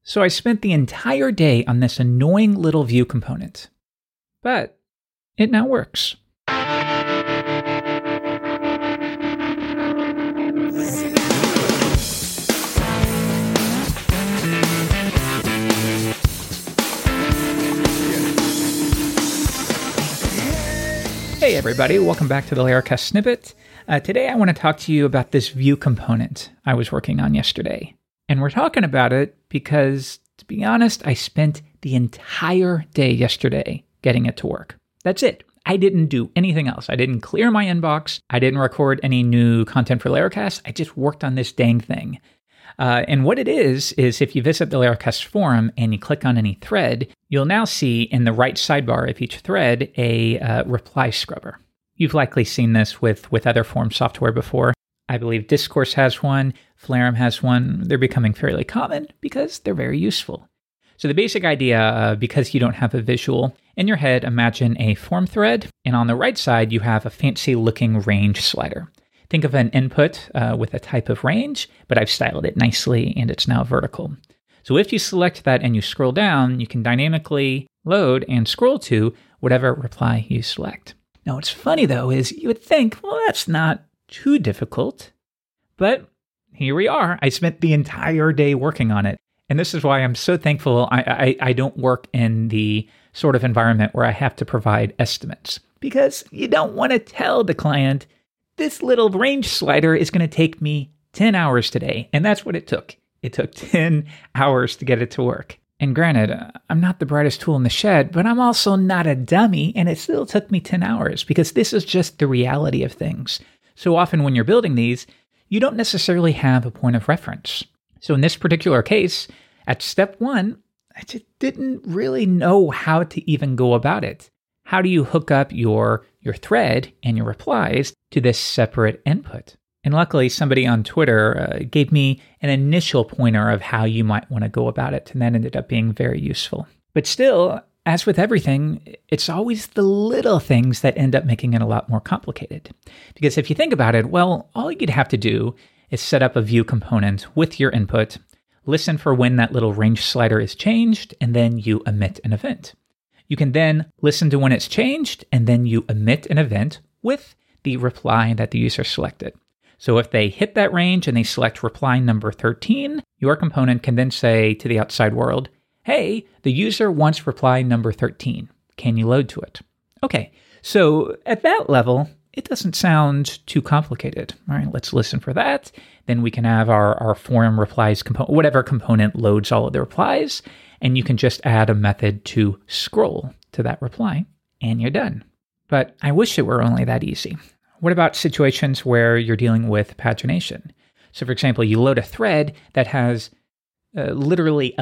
So I spent the entire day on this annoying little Vue component. But it now works. Hey everybody, welcome back to the Laracast Snippet. Today I want to talk to you about this Vue component I was working on yesterday. And we're talking about it because, to be honest, I spent the entire day yesterday getting it to work. That's it. I didn't do anything else. I didn't clear my inbox. I didn't record any new content for Laracast. I just worked on this dang thing. And what it is if you visit the Laracast forum and you click on any thread, you'll now see in the right sidebar of each thread a reply scrubber. You've likely seen this with other forum software before. I believe Discourse has one, Flarum has one. They're becoming fairly common because they're very useful. So the basic idea, because you don't have a visual, in your head, imagine a form thread, and on the right side, you have a fancy-looking range slider. Think of an input with a type of range, but I've styled it nicely and it's now vertical. So if you select that and you scroll down, you can dynamically load and scroll to whatever reply you select. Now what's funny though is you would think, well, that's not too difficult, but here we are. I spent the entire day working on it. And this is why I'm so thankful I don't work in the sort of environment where I have to provide estimates, because you don't want to tell the client, this little range slider is going to take me 10 hours today. And that's what it took. It took 10 hours to get it to work. And granted, I'm not the brightest tool in the shed, but I'm also not a dummy. And it still took me 10 hours because this is just the reality of things. So often when you're building these, you don't necessarily have a point of reference. So in this particular case, at step 1, I just didn't really know how to even go about it. How do you hook up your thread and your replies to this separate input? And luckily, somebody on Twitter gave me an initial pointer of how you might want to go about it, and that ended up being very useful. But still, as with everything, it's always the little things that end up making it a lot more complicated. Because if you think about it, well, all you'd have to do is set up a Vue component with your input, listen for when that little range slider is changed, and then you emit an event. You can then listen to when it's changed, and then you emit an event with the reply that the user selected. So if they hit that range and they select reply number 13, your component can then say to the outside world, hey, the user wants reply number 13. Can you load to it? Okay, so at that level, it doesn't sound too complicated. All right, let's listen for that. Then we can have our forum replies component, whatever component loads all of the replies, and you can just add a method to scroll to that reply, and you're done. But I wish it were only that easy. What about situations where you're dealing with pagination? So for example, you load a thread that has literally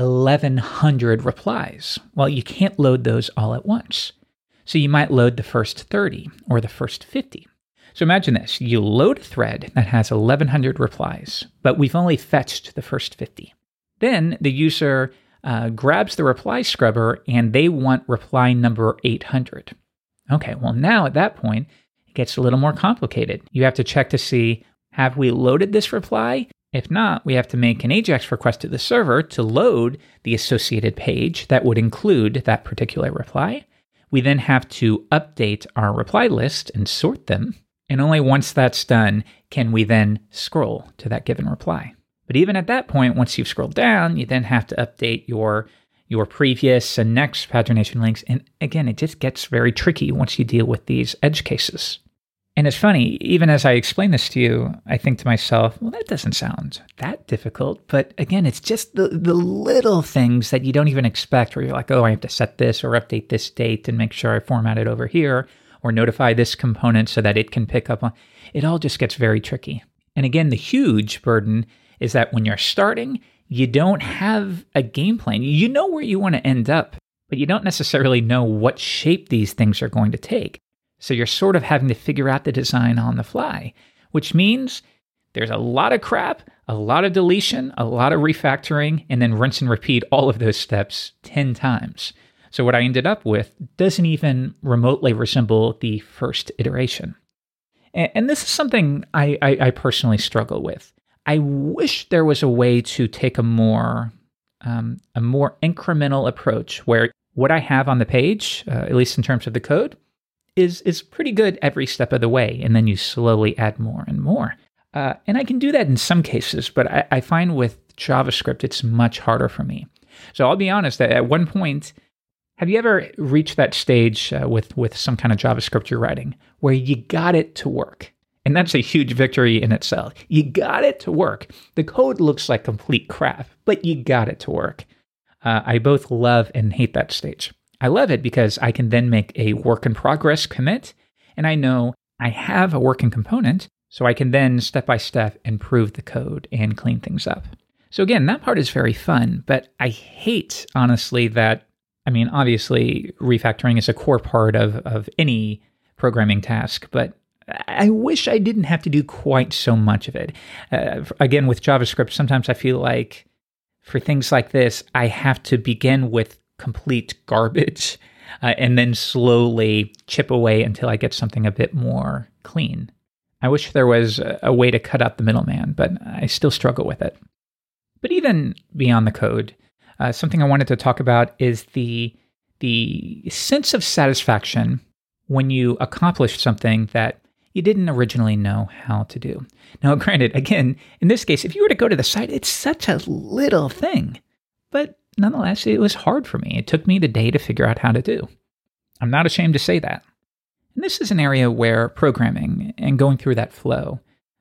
1,100 replies. Well, you can't load those all at once. So you might load the first 30 or the first 50. So imagine this. You load a thread that has 1,100 replies, but we've only fetched the first 50. Then the user grabs the reply scrubber and they want reply number 800. Okay, well now at that point, it gets a little more complicated. You have to check to see, have we loaded this reply? If not, we have to make an AJAX request to the server to load the associated page that would include that particular reply. We then have to update our reply list and sort them. And only once that's done can we then scroll to that given reply. But even at that point, once you've scrolled down, you then have to update your previous and next pagination links. And again, it just gets very tricky once you deal with these edge cases. And it's funny, even as I explain this to you, I think to myself, well, that doesn't sound that difficult. But again, it's just the little things that you don't even expect, where you're like, oh, I have to set this or update this date and make sure I format it over here, or notify this component so that it can pick up on. It all just gets very tricky. And again, the huge burden is that when you're starting, you don't have a game plan. You know where you want to end up, but you don't necessarily know what shape these things are going to take. So you're sort of having to figure out the design on the fly, which means there's a lot of crap, a lot of deletion, a lot of refactoring, and then rinse and repeat all of those steps 10 times. So what I ended up with doesn't even remotely resemble the first iteration. And this is something I personally struggle with. I wish there was a way to take a more a more incremental approach where what I have on the page, at least in terms of the code, is pretty good every step of the way. And then you slowly add more and more. And I can do that in some cases, but I find with JavaScript, it's much harder for me. So I'll be honest, that at one point, have you ever reached that stage with some kind of JavaScript you're writing where you got it to work? And that's a huge victory in itself. You got it to work. The code looks like complete crap, but you got it to work. I both love and hate that stage. I love it because I can then make a work in progress commit, and I know I have a working component, so I can then step by step improve the code and clean things up. So again, that part is very fun, but I hate, honestly, that, obviously, refactoring is a core part of any programming task, but I wish I didn't have to do quite so much of it. Again, with JavaScript, sometimes I feel like for things like this, I have to begin with complete garbage and then slowly chip away until I get something a bit more clean. I wish there was a way to cut out the middleman, but I still struggle with it. But even beyond the code, something I wanted to talk about is the sense of satisfaction when you accomplish something that you didn't originally know how to do. Now, granted, again, in this case, if you were to go to the site, it's such a little thing. But nonetheless, it was hard for me. It took me the day to figure out how to do. I'm not ashamed to say that. And this is an area where programming and going through that flow,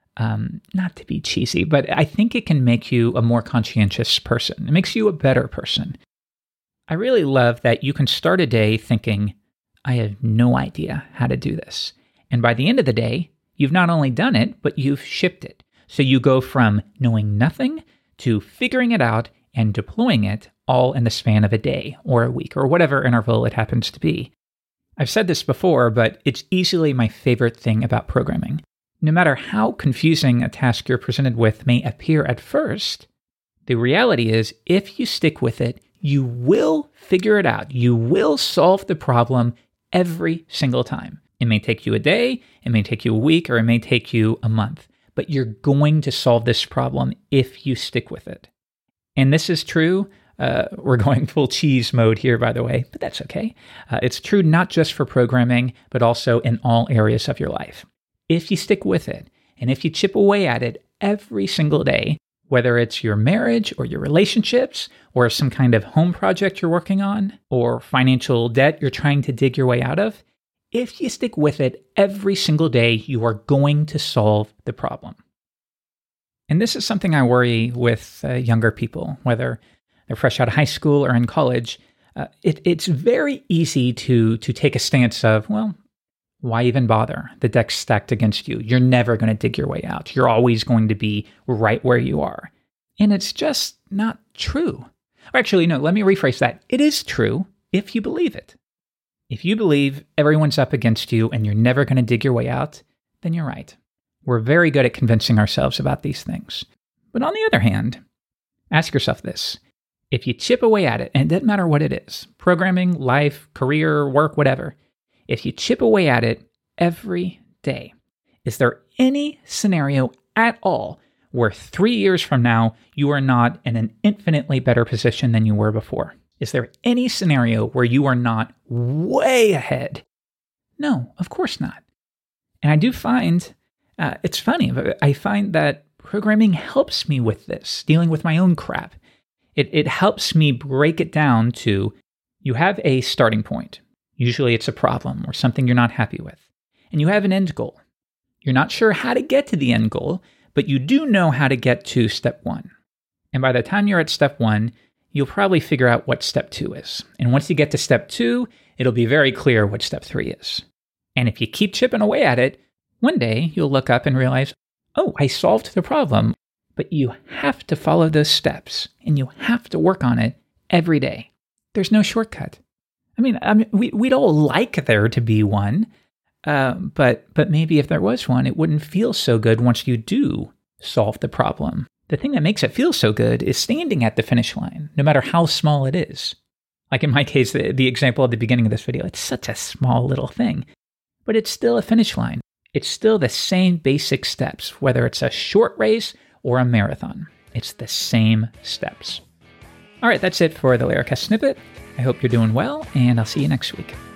not to be cheesy, but I think it can make you a more conscientious person. It makes you a better person. I really love that you can start a day thinking, I have no idea how to do this. And by the end of the day, you've not only done it, but you've shipped it. So you go from knowing nothing to figuring it out and deploying it all in the span of a day or a week or whatever interval it happens to be. I've said this before, but it's easily my favorite thing about programming. No matter how confusing a task you're presented with may appear at first, the reality is if you stick with it, you will figure it out. You will solve the problem every single time. It may take you a day, it may take you a week, or it may take you a month, but you're going to solve this problem if you stick with it. And this is true. We're going full cheese mode here, by the way, but that's okay. It's true not just for programming, but also in all areas of your life. If you stick with it, and if you chip away at it every single day, whether it's your marriage or your relationships, or some kind of home project you're working on, or financial debt you're trying to dig your way out of, if you stick with it every single day, you are going to solve the problem. And this is something I worry with younger people, whether they're fresh out of high school or in college. It's very easy to take a stance of, well, why even bother? The deck's stacked against you. You're never going to dig your way out. You're always going to be right where you are. And it's just not true. Or actually, no, let me rephrase that. It is true if you believe it. If you believe everyone's up against you and you're never going to dig your way out, then you're right. We're very good at convincing ourselves about these things. But on the other hand, ask yourself this. If you chip away at it, and it doesn't matter what it is, programming, life, career, work, whatever, if you chip away at it every day, is there any scenario at all where 3 years from now, you are not in an infinitely better position than you were before? Is there any scenario where you are not way ahead? No, of course not. And I do find, it's funny, but I find that programming helps me with this, dealing with my own crap. It helps me break it down to, you have a starting point. Usually it's a problem or something you're not happy with. And you have an end goal. You're not sure how to get to the end goal, but you do know how to get to step 1. And by the time you're at step 1, you'll probably figure out what step 2 is. And once you get to step 2, it'll be very clear what step 3 is. And if you keep chipping away at it, one day you'll look up and realize, oh, I solved the problem. But you have to follow those steps, and you have to work on it every day. There's no shortcut. I mean, we'd all like there to be one, but maybe if there was one, it wouldn't feel so good once you do solve the problem. The thing that makes it feel so good is standing at the finish line, no matter how small it is. Like in my case, the example at the beginning of this video, it's such a small little thing, but it's still a finish line. It's still the same basic steps, whether it's a short race or a marathon. It's the same steps. All right, that's it for the Laracast snippet. I hope you're doing well, and I'll see you next week.